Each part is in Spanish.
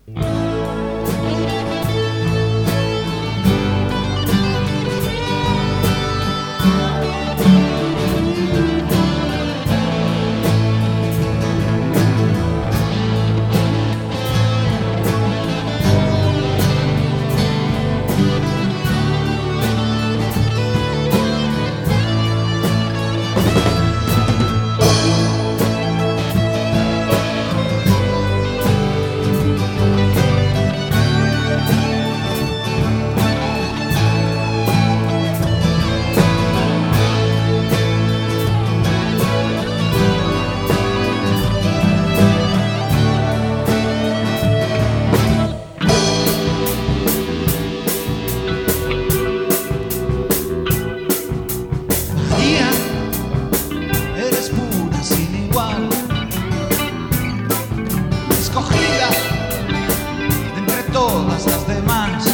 Escogida de entre todas las demás.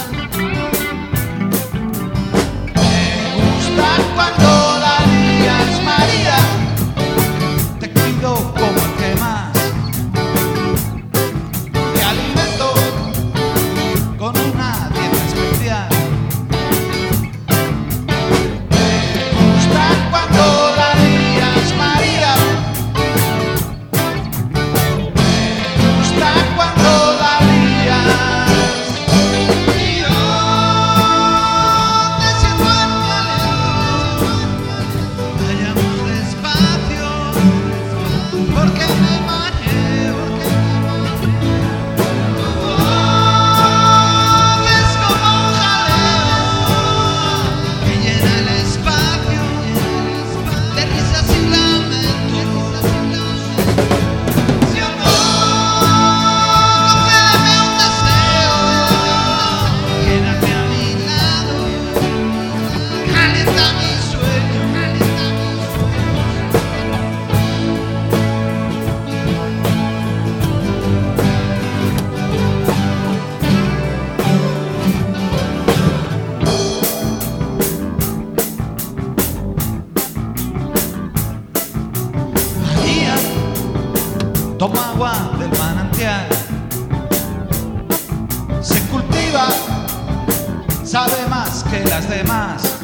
Me gusta cuando la lías, María, te cuido como el que más. Te alimento con una dieta especial. Me gusta cuando la lías, María. Cuando la lías, y yo te siento en mi aliento. Vayamos despacio, porque me mareo. Tu voz es como un jaleo que llena el espacio de risas y lamentos. Toma agua del manantial, se cultiva, sabe más que las demás.